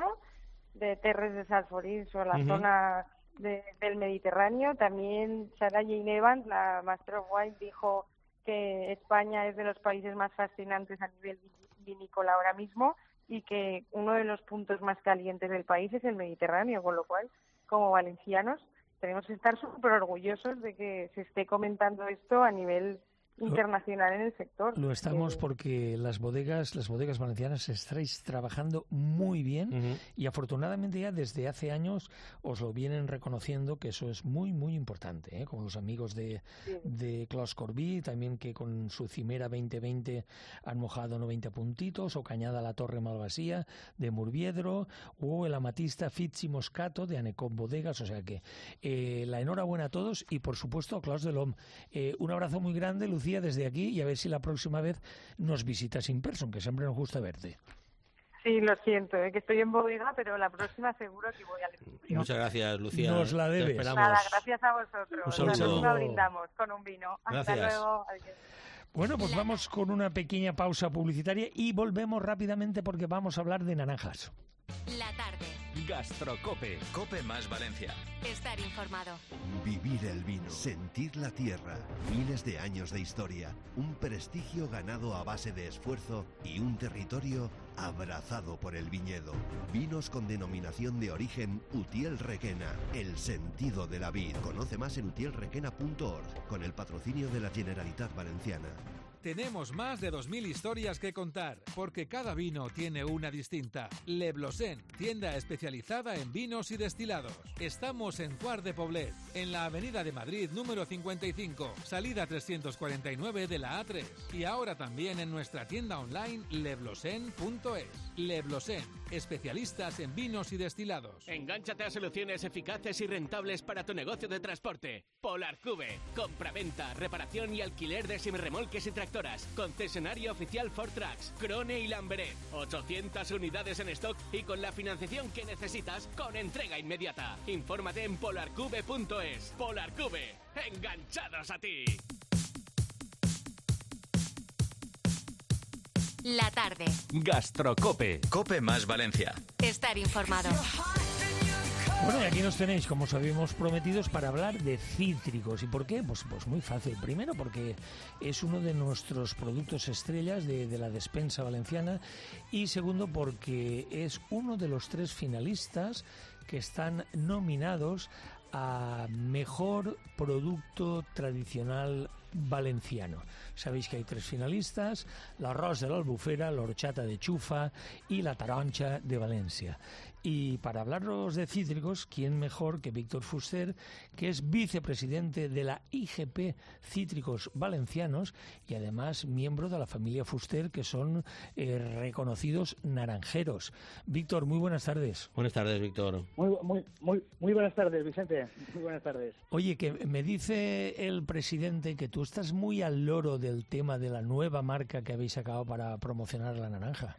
de Terres de Salforís o la Ujú. zona de- del Mediterráneo, también Sarah Jane Evans, la Master of Wine, dijo que España es de los países más fascinantes a nivel vi- vinícola ahora mismo y que uno de los puntos más calientes del país es el Mediterráneo, con lo cual, como valencianos, tenemos que estar súper orgullosos de que se esté comentando esto a nivel internacional en el sector. Lo estamos Que- porque las bodegas, las bodegas valencianas estáis trabajando muy bien y afortunadamente ya desde hace años os lo vienen reconociendo, que eso es muy muy importante, ¿eh? Como los amigos de, de Clos Corbí, también que con su Cimera veinte veinte han mojado noventa puntitos, o Cañada La Torre Malvasía de Murviedro, o el Amatista Fitz y Moscato de Anecop Bodegas. O sea que eh, la enhorabuena a todos y por supuesto a Clos de l'Hom. Eh, un abrazo muy grande, Lucía, desde aquí, y a ver si la próxima vez nos visitas in person, que siempre nos gusta verte. Sí, lo siento, eh, que estoy en bodega, pero la próxima seguro que voy al estudio. Muchas gracias, Lucía. Nos la Te debes. esperamos. Nada, gracias a vosotros. Un saludo. La próxima brindamos con un vino. Hasta Gracias. luego. Adiós. Bueno, pues vamos con una pequeña pausa publicitaria y volvemos rápidamente porque vamos a hablar de naranjas. La tarde. Gastrocope. Cope más Valencia. Estar informado. Vivir el vino, sentir la tierra, miles de años de historia, un prestigio ganado a base de esfuerzo y un territorio abrazado por el viñedo. Vinos con denominación de origen Utiel Requena, el sentido de la vid. Conoce más en utiel requena punto org con el patrocinio de la Generalitat Valenciana. Tenemos más de dos mil historias que contar, porque cada vino tiene una distinta. Le Blosen, tienda especializada en vinos y destilados. Estamos en Quart de Poblet, en la Avenida de Madrid número cincuenta y cinco, salida trescientos cuarenta y nueve de la A tres. Y ahora también en nuestra tienda online leblosen punto es. Le Blosen, especialistas en vinos y destilados. Engánchate a soluciones eficaces y rentables para tu negocio de transporte. Polar Cube, compraventa, reparación y alquiler de semirremolques y tractores. Concesionario oficial Ford Trucks, Krone y Lamberet. ochocientas unidades en stock y con la financiación que necesitas con entrega inmediata. Infórmate en polarcube punto es. Polar Cube, enganchados a ti. La tarde. Gastrocope. Cope más Valencia. Estar informado. Bueno, y aquí nos tenéis, como os habíamos prometido, para hablar de cítricos. ¿Y por qué? Pues, pues muy fácil. Primero, porque es uno de nuestros productos estrellas de, de la despensa valenciana. Y segundo, porque es uno de los tres finalistas que están nominados a Mejor Producto Tradicional Valenciano. Sabéis que hay tres finalistas: l'arròs de l'Albufera, l'horchata de Xufa y la taroncha de Valencia. Y para hablarnos de cítricos, ¿quién mejor que Víctor Fuster, que es vicepresidente de la I G P Cítricos Valencianos y además miembro de la familia Fuster, que son eh, reconocidos naranjeros? Víctor, muy buenas tardes. Buenas tardes, Víctor. Muy, muy, muy, muy buenas tardes, Vicente. Muy buenas tardes. Oye, que me dice el presidente que tú estás muy al loro del tema de la nueva marca que habéis sacado para promocionar la naranja.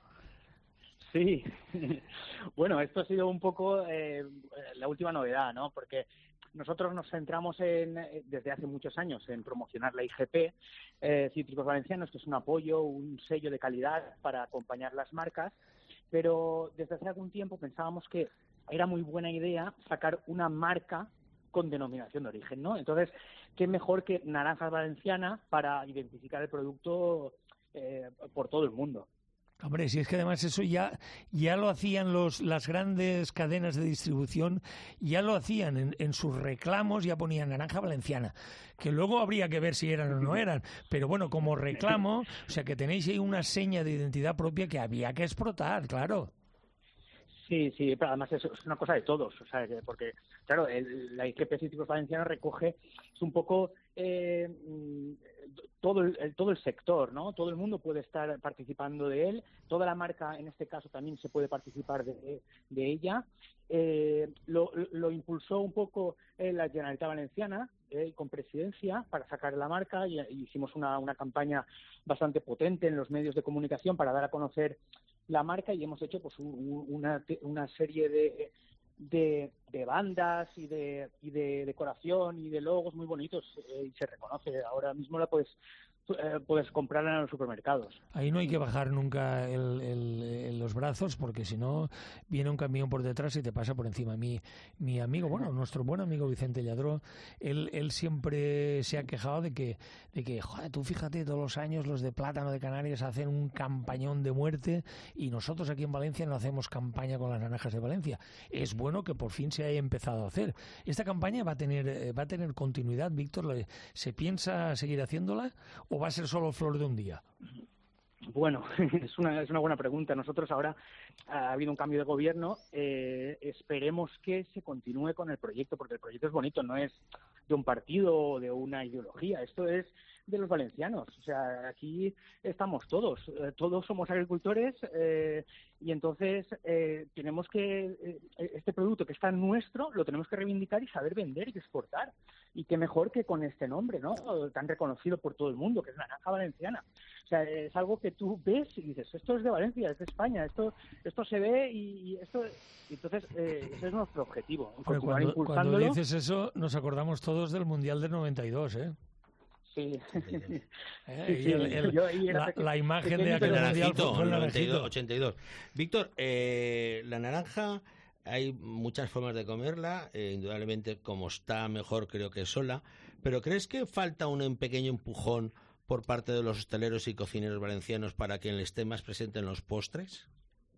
Sí, bueno, esto ha sido un poco eh, la última novedad, ¿no? Porque nosotros nos centramos en, desde hace muchos años en promocionar la I G P, eh, Cítricos Valencianos, que es un apoyo, un sello de calidad para acompañar las marcas, pero desde hace algún tiempo pensábamos que era muy buena idea sacar una marca con denominación de origen, ¿no? Entonces, ¿qué mejor que Naranjas Valenciana para identificar el producto eh, por todo el mundo? Hombre, si es que además eso ya ya lo hacían los las grandes cadenas de distribución, ya lo hacían en, en sus reclamos, ya ponían Naranja Valenciana, que luego habría que ver si eran o no eran, pero bueno, como reclamo, o sea que tenéis ahí una seña de identidad propia que había que explotar, claro. Sí, sí, pero además es, es una cosa de todos, o sea, que porque, claro, el, la I G P Cítricos Valencianos recoge, es un poco eh, todo el, el, todo el sector, ¿no? Todo el mundo puede estar participando de él, toda la marca, en este caso, también se puede participar de, de ella. Eh, lo, lo impulsó un poco eh, la Generalitat Valenciana, eh, con presidencia, para sacar la marca, y, y hicimos una, una campaña bastante potente en los medios de comunicación para dar a conocer la marca, y hemos hecho pues un, una, una serie de, de, de bandas y de, y de decoración y de logos muy bonitos, eh, y se reconoce. Ahora mismo la puedes eh, puedes comprarla en los supermercados. Ahí no hay que bajar nunca el, el, el, los brazos, porque si no viene un camión por detrás y te pasa por encima. Mi, mi amigo, bueno, nuestro buen amigo Vicente Lladró, él, él siempre se ha quejado de que, de que, joder, tú fíjate, todos los años los de Plátano de Canarias hacen un campañón de muerte y nosotros aquí en Valencia no hacemos campaña con las naranjas de Valencia. Es bueno que por fin se haya empezado a hacer. ¿Esta campaña va a tener, va a tener continuidad, Víctor? ¿Se piensa seguir haciéndola o va a ser solo flor de un día? Bueno, es una, es una buena pregunta. Nosotros ahora ha habido un cambio de gobierno, eh, esperemos que se continúe con el proyecto, porque el proyecto es bonito, no es de un partido o de una ideología, esto es de los valencianos. O sea, aquí estamos todos, eh, todos somos agricultores, eh, y entonces eh, tenemos que, eh, este producto que está nuestro, lo tenemos que reivindicar y saber vender y exportar. Y qué mejor que con este nombre, ¿no? Tan reconocido por todo el mundo, que es Naranja Valenciana. O sea, es algo que tú ves y dices, esto es de Valencia, es de España, esto esto se ve y esto... Entonces, eh, ese es nuestro objetivo, continuar cuando, impulsándolo. Cuando dices eso, nos acordamos todos del Mundial del noventa y dos, ¿eh? Sí. ¿Eh? Sí, sí. Y el, el, Yo, y la, la imagen de aquel Mundial fue el noventa y dos, ochenta y dos. Víctor, eh, la naranja... Hay muchas formas de comerla, eh, indudablemente como está mejor creo que sola, pero ¿crees que falta un pequeño empujón por parte de los hosteleros y cocineros valencianos para que esté más presente en los postres?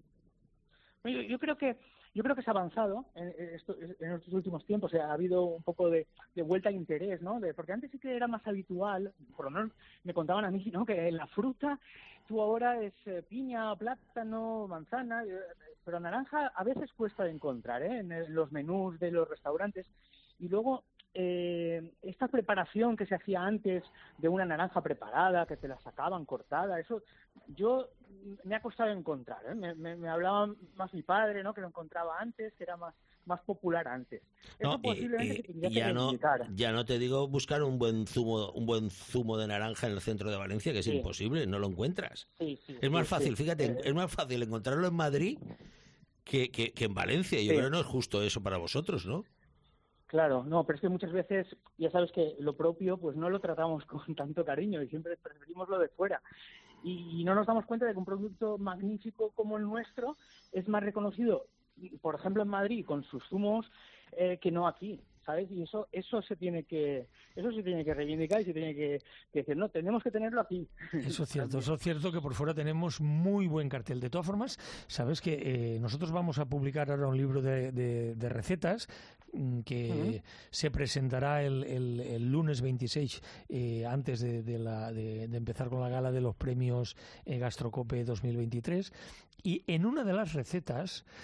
Yo, yo creo que yo creo que se ha avanzado en, esto, en estos últimos tiempos. O sea, ha habido un poco de, de vuelta de interés, ¿no? De, porque antes sí que era más habitual, por lo menos me contaban a mí, ¿no? Que en la fruta tú ahora es eh, piña, plátano, manzana, eh, pero naranja a veces cuesta de encontrar, ¿eh? En, el, en los menús de los restaurantes. Y luego eh, esta preparación que se hacía antes de una naranja preparada, que te la sacaban cortada, eso yo me ha costado encontrar, ¿eh? me, me, me hablaba más mi padre, ¿no? Que lo encontraba antes, que era más más popular antes. Eso no, posiblemente y, se tendría ya que no reivindicar. ya no te digo buscar un buen zumo un buen zumo de naranja en el centro de Valencia, que es sí. imposible, no lo encuentras. Sí, sí, es más sí, fácil, sí. fíjate, Eh, es más fácil encontrarlo en Madrid que, que, que en Valencia. Yo sí. creo que no es justo eso para vosotros, ¿no? Claro, no, pero es que muchas veces, ya sabes que lo propio pues no lo tratamos con tanto cariño y siempre preferimos lo de fuera. Y, y no nos damos cuenta de que un producto magnífico como el nuestro es más reconocido, por ejemplo, en Madrid con sus zumos, eh, que no aquí, ¿sabes? Y eso eso se tiene que eso se tiene que reivindicar y se tiene que, que decir, no, tenemos que tenerlo aquí. Eso es cierto, eso es cierto que por fuera tenemos muy buen cartel. De todas formas, sabes que eh, nosotros vamos a publicar ahora un libro de, de, de recetas que uh-huh. se presentará el, el, el lunes veintiséis, eh, antes de, de, la, de, de empezar con la gala de los premios eh, Gastrocope dos mil veintitrés, y en una de las recetas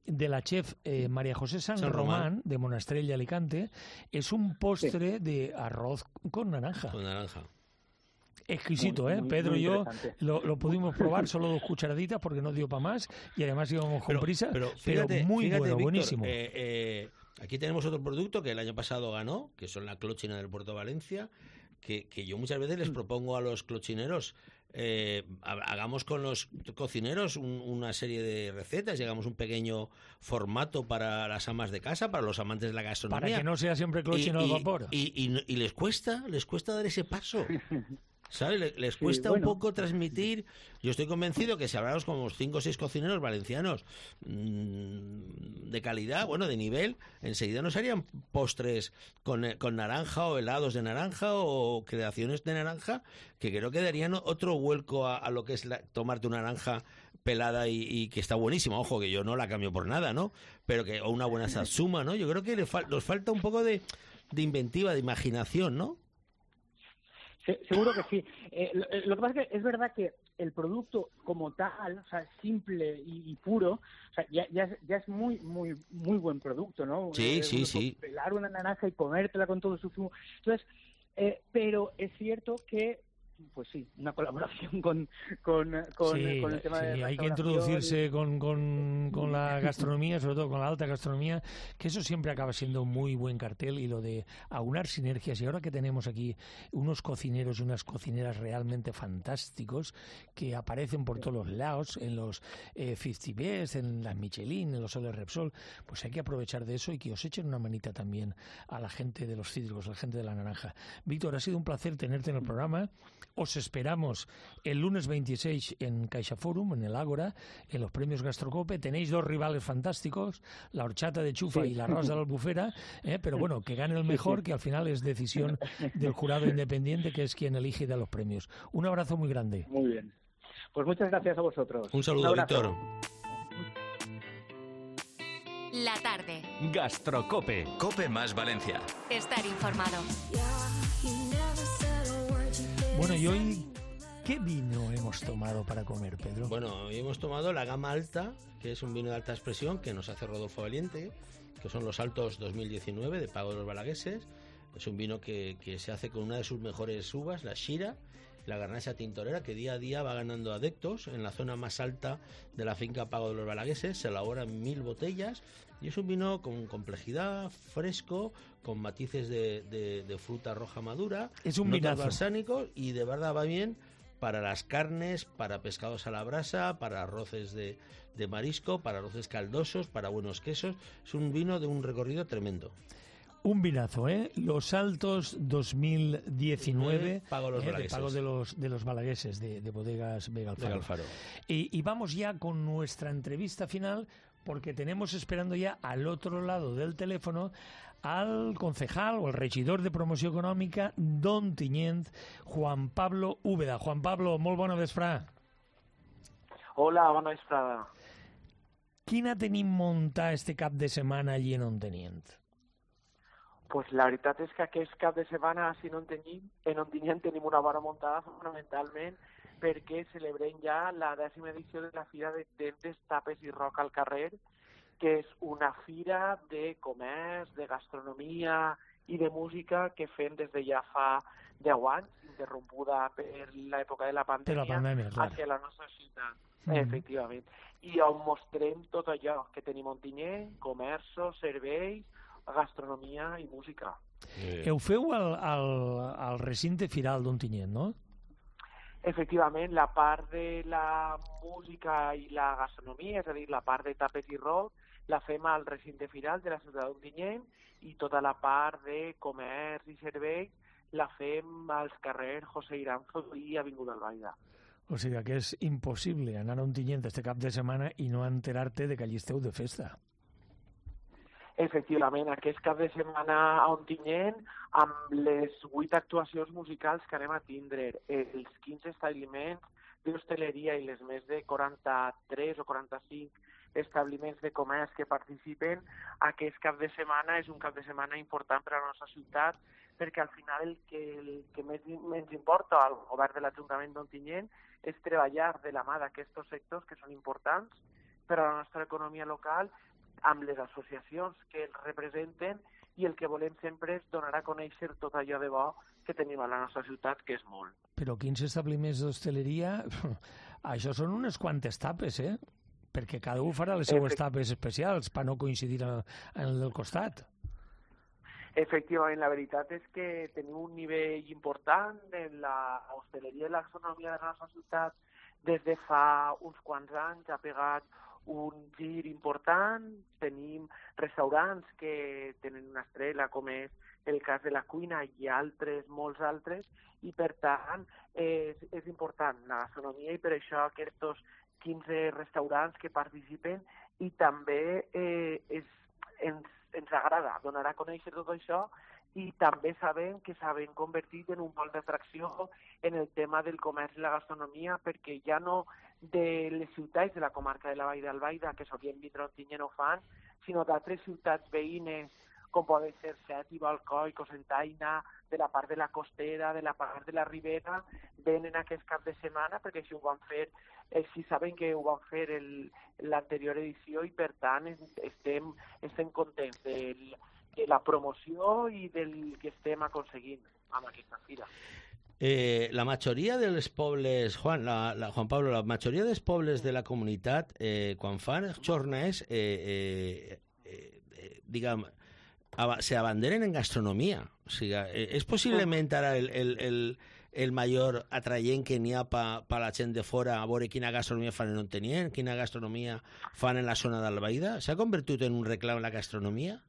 de la chef eh, María José San, San Román, Román, de Monastrell de Alicante, es un postre sí. de arroz con naranja. Con naranja. Exquisito, muy, ¿eh? Muy, Pedro muy y yo lo, lo pudimos probar solo dos cucharaditas porque no dio para más y además íbamos con pero, prisa, pero, pero fíjate, muy fíjate, bueno, Víctor, buenísimo. Eh, eh, aquí tenemos otro producto que el año pasado ganó, que son la clochina del Puerto de Valencia, que, que yo muchas veces les propongo a los clochineros, eh, hagamos con los cocineros un, una serie de recetas, llegamos un pequeño formato para las amas de casa, para los amantes de la gastronomía. Para que no sea siempre clochino al vapor. Y, y, y les cuesta, les cuesta dar ese paso. ¿Sabes? Les cuesta sí, bueno. un poco transmitir. Yo estoy convencido que si hablamos con cinco o seis cocineros valencianos mmm, de calidad, bueno, de nivel, enseguida nos harían postres con, con naranja o helados de naranja o creaciones de naranja que creo que darían otro vuelco a, a lo que es la, tomarte una naranja pelada y, y que está buenísima. Ojo, que yo no la cambio por nada, ¿no? Pero que o una buena satsuma, ¿no? Yo creo que le fal, nos falta un poco de, de inventiva, de imaginación, ¿no? Seguro que sí. Eh, lo, lo que pasa es que es verdad que el producto como tal, o sea, simple y, y puro, o sea, ya, ya, es, ya es muy, muy, muy buen producto, ¿no? Sí, eh, sí, sí. Pelar una naranja y comértela con todo su zumo. Entonces, eh, pero es cierto que pues sí, una colaboración con, con, con, sí, con el tema sí, de hay que introducirse y... con, con, con la gastronomía, sobre todo con la alta gastronomía, que eso siempre acaba siendo un muy buen cartel, y lo de aunar sinergias. Y ahora que tenemos aquí unos cocineros y unas cocineras realmente fantásticos que aparecen por todos los lados, en los eh, cincuenta Best, en las Michelin, en los Soles Repsol, pues hay que aprovechar de eso y que os echen una manita también a la gente de los cítricos, a la gente de la naranja. Víctor, ha sido un placer tenerte en el programa. Os esperamos el lunes veintiséis en CaixaForum, en el Ágora, en los premios Gastrocope. Tenéis dos rivales fantásticos, la horchata de chufa sí. y la rosa de la albufera, ¿eh? Pero bueno, que gane el mejor, que al final es decisión del jurado independiente, que es quien elige y da los premios. Un abrazo muy grande. Muy bien. Pues muchas gracias a vosotros. Un saludo, Un Víctor. La tarde. Gastrocope. Cope más Valencia. Estar informado. Bueno, y hoy, ¿qué vino hemos tomado para comer, Pedro? Bueno, hoy hemos tomado la gama alta, que es un vino de alta expresión que nos hace Rodolfo Valiente, que son los Altos dos mil diecinueve de Pago de los Balagueses. Es un vino que, que se hace con una de sus mejores uvas, la Shira, la Garnacha Tintorera, que día a día va ganando adeptos en la zona más alta de la finca Pago de los Balagueses. Se elaboran mil botellas y es un vino con complejidad, fresco, con matices de, de, de fruta roja madura, es un notas vinazo balsánicos, y de verdad va bien para las carnes, para pescados a la brasa, para arroces de, de marisco, para arroces caldosos, para buenos quesos. Es un vino de un recorrido tremendo. Un vinazo, ¿eh? Los Altos dos mil diecinueve, Pago los eh, de Pago de los, de los Balagueses, de, de Bodegas Vega Alfaro. Vega Alfaro. Y, y vamos ya con nuestra entrevista final, porque tenemos esperando ya al otro lado del teléfono al concejal o el regidor de Promoció Econòmica d'Ontinyent, Juan Pablo Úbeda. Juan Pablo, molt bona vesprada. Hola, bona vesprada. Quina tenim muntar este cap de setmana allí en Ontinyent? Pues la veritat és que aquest cap de setmana, si no en tenim, en Ontinyent tenim una bona muntada fonamentalment perquè celebrem ja la dècima edició de la Fira de Tentes, Tapes i Roca al Carrer, que és una fira de comerç, de gastronomia i de música que fem des de ja fa deu anys, interrompuda per l'època de la pandèmia, de la pandèmia clar. hacia la nostra ciutat, Mm-hmm. efectivament. I on mostrem tot allò que tenim a Ontinyent, comerços, serveis, gastronomia i música. Eh. Ho feu al, al, al recinte firal d'Ontinyent, no? Efectivament, la part de la música i la gastronomia, és a dir, la part de tapes i rock, la fem al recinte firal de la ciutat d'Ontinyent, i tota la part de comerç i serveis la fem als carrers José Iranzo i Avinguda Albaida. O sigui que és impossible anar a Ontinyent este cap de setmana i no enterar-te de que allí esteu de festa. Efectivament, aquest cap de setmana a Ontinyent, amb les vuit actuacions musicals que anem a tindre, els quinze establiments d'hostaleria i les més de quaranta-tres o quaranta-cinc establiments de comerç que participen, aquest cap de setmana és un cap de setmana important per a la nostra ciutat, perquè al final el que, el que més ens importa al govern de l'Ajuntament d'Ontinyent és treballar de la mà d'aquests sectors que són importants per a la nostra economia local amb les associacions que els representen, i el que volem sempre és donar a conèixer tot allò de bo que tenim a la nostra ciutat, que és molt. Però quins establiments d'hostaleria, això són unes quantes tapes, eh? Perquè cada un farà les seues tapes especials per no coincidir en el del costat. Efectivament, la veritat és que tenim un nivell important en la hostaleria i la gastronomia de la nostra ciutat. Des de fa uns quants anys ha pegat un gir important. Tenim restaurants que tenen una estrella, com és el cas de la Cuina, i altres, molts altres, i per tant és, és important la gastronomia, i per això aquests quinze restaurants que participen, i també eh, és, ens, ens agrada donar a conèixer tot això, i també sabem que s'han convertit en un pol d'atracció en el tema del comerç i la gastronomia, perquè ja no de les ciutats de la comarca de la Vall d'Albaida, que solien vindre a Ontinyent o fan, sinó d'altres ciutats veïnes, com poden ser Xàtiva, Alcoi, Cocentaina, de la part de la costera, de la part de la Ribera, venen aquest cap de setmana, perquè així ho van fer, així saben que ho van fer l'anterior edició, i per tant estem, estem contents del, de la promoció i del que estem aconseguint amb aquesta fira. Eh, la majoria dels pobles, Juan, la, la, Juan Pablo, la majoria dels pobles de la comunitat, eh, quan fan jornades, eh, eh, eh, diguem, se abanderen en gastronomia. O sigui, eh, és possiblement ara el, el, el, el major atraient que n'hi ha per pa la gent de fora a veure quina gastronomia fan en Ontinyent, quina gastronomia fan en la zona d'Albaida? S'ha convertit en un reclam la gastronomia?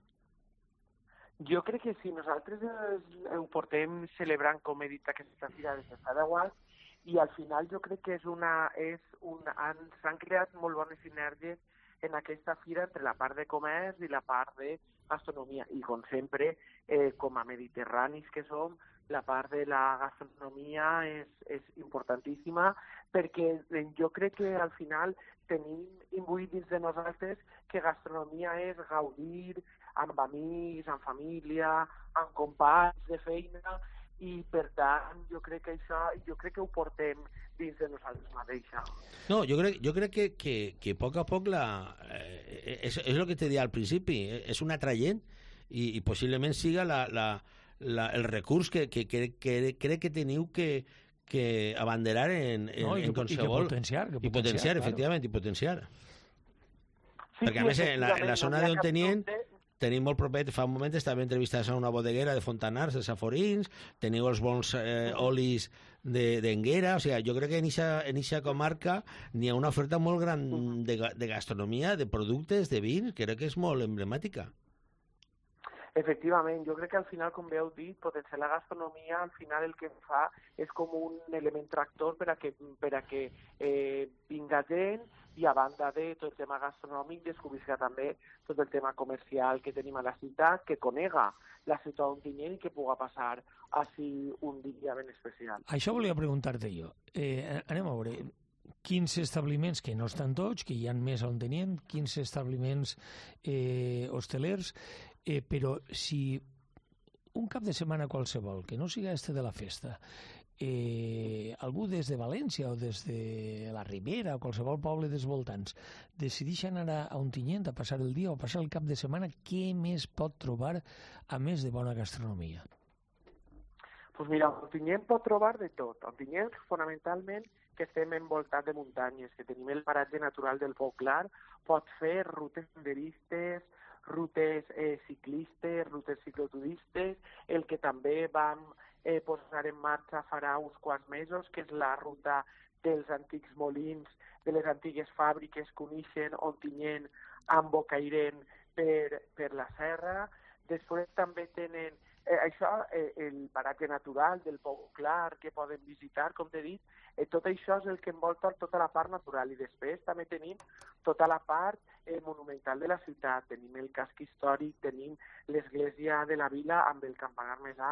Jo crec que sí, nosaltres ho portem celebrant, com he dit, aquesta fira des de fa deu anys, i al final jo crec que és una, és una, s'han creat molt bones sinergies en aquesta fira entre la part de comerç i la part de gastronomia. I com sempre, eh, com a mediterranis que som, la part de la gastronomia és, és importantíssima, perquè jo crec que al final tenim imbuït dins de nosaltres que gastronomia és gaudir amb amics, amb família, amb companys de feina, i per tant jo crec que això, jo crec que ho portem dins de nosaltres mateixa. No, jo crec, jo crec que, que, que a poc a poc la, eh, és, és el que te deia al principi, és un atraient, i, i possiblement siga la, la, la, el recurs que, que, que, que crec que teniu que, que abanderar en, en, no, i, en qualsevol... I que potenciar. Que I potenciar, claro. efectivament, i potenciar. Sí, perquè a més en la, en la zona d'Ontinyent tenim molt proper, fa un moment estava entrevistant a una bodeguera de Fontanars, de Saforins, teniu els bons eh, olis d'Enguera, o sigui, jo crec que en aquesta comarca n'hi ha una oferta molt gran de, de gastronomia, de productes, de vins, crec que és molt emblemàtica. Efectivament, jo crec que al final, com bé heu dit, potenciar la gastronomia, al final el que fa és com un element tractor per a que, per a que eh, vinga gent, i a banda de tot el tema gastronòmic descobrisca també tot el tema comercial que tenim a la ciutat, que conega la ciutat d'Ontinyent i que puga passar així un dia ben especial. Això volia preguntar-te jo. Eh, anem a veure, quins establiments, que no estan tots, que hi ha més a Ontinyent, quins establiments eh, hostelers, eh, però si un cap de setmana qualsevol, que no siga este de la festa, Eh, algú des de València o des de la Ribera o qualsevol poble dels voltants decideix anar a Ontinyent a passar el dia o passar el cap de setmana, què més pot trobar a més de bona gastronomia? Pues mira, Ontinyent pot trobar de tot. Ontinyent, fonamentalment, que estem envoltats de muntanyes, que tenim el paratge natural del Pou Clar, pot fer rutes senderistes, rutes eh, ciclistes, rutes cicloturistes, el que també vam eh, posar en marxa farà uns quants mesos, que és la ruta dels antics molins, de les antigues fàbriques que uneixen Ontinyent amb Bocairent per, per la serra. Després també tenen eh, això, eh, el paratge natural del Pou Clar que poden visitar, com t'he dit, eh, tot això és el que envolta tota la part natural. I després també tenim tota la part eh, monumental de la ciutat. Tenim el casc històric, tenim l'església de la vila amb el campanar més alt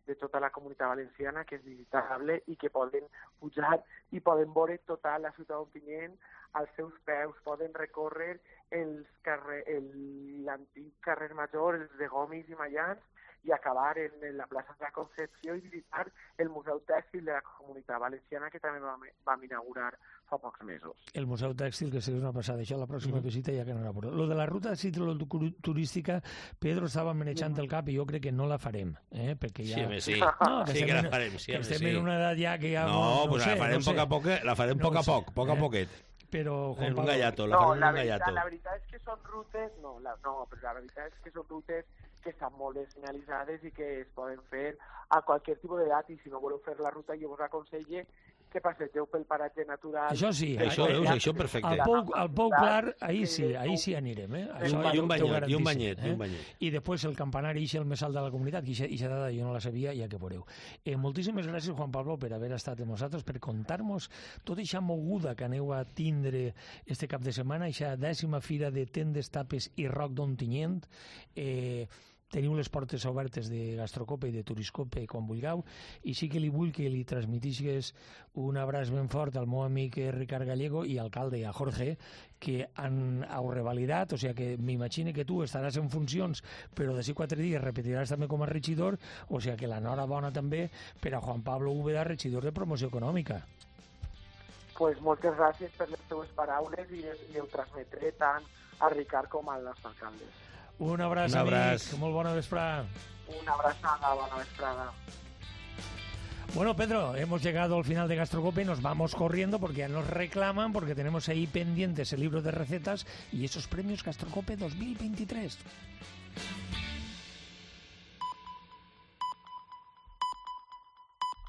de tota la Comunitat Valenciana, que és visitable i que poden pujar i poden veure tota la ciutat d'Ontinyent als seus peus, poden recórrer els carrer, el, l'antic carrer Major, els de Gomis i Mayans, i acabar en, en la plaça de la Concepció i visitar el Museu Tèxtil de la Comunitat Valenciana, que també vam, vam inaugurar fa pocs mesos. El Museu Tèxtil, que és una passada. Això la pròxima mm-hmm. visita ja que no la porto. Lo de la ruta cicloturística, Pedro estava manejant el cap i jo crec que no la farem, eh? Perquè ja... Sí, home, sí. No, que sí que la farem, sí, que home, estem sí. en una edat ja que ja... No, no, no pues sé, la farem no poc sé. a poc, la farem no poc a sé, poc, poc a eh? poquet. Però, Juan en Pablo... un gallato, la no, farem la en un veritat, gallato. la veritat és que són rutes... No, la, no, però la veritat és que són rutes que estan molt ben senyalitzades i que es poden fer a qualsevol tipus d'edat, i si no voleu fer la ruta jo vos aconselle que passegeu pel paratge natural. Això sí, això, eh, veus, això perfecte. Al Pou, al Pou Clar, ahir sí, ahir sí anirem, eh? Això I un banyet, i un banyet, eh? i un banyet. I després el campanari ixe el més alt de la comunitat, que ixa dada jo no la sabia, ja que veureu. Eh, moltíssimes gràcies, Juan Pablo, per haver estat amb nosaltres, per contar-nos tota eixa moguda que aneu a tindre este cap de setmana, eixa dècima fira de tendes, tapes i rock d'Ontinyent. Eh, teniu les portes obertes de Gastrocope i de Turiscope quan vulgueu, i sí que li vull que li transmitixes un abraç ben fort al meu amic Ricard Gallego i alcalde, a Jorge, que han heu revalidat, o sigui que m'imagino que tu estaràs en funcions, però d'ací quatre dies repetiràs també com a regidor, o sigui que l'enhorabona també per a Juan Pablo Úbeda, regidor de Promoció Econòmica. Pues moltes gràcies per les teves paraules i, i ho transmetré tant a Ricard com al nostre alcalde. Un abraç, Un abraç. amic. Molt bona vesprada. Una abraçada, bona vesprada. Bueno, Pedro, hemos llegado al final de Gastrocope y nos vamos corriendo porque ya nos reclaman, porque tenemos ahí pendientes el libro de recetas y esos premios Gastrocope dos mil veintitrés.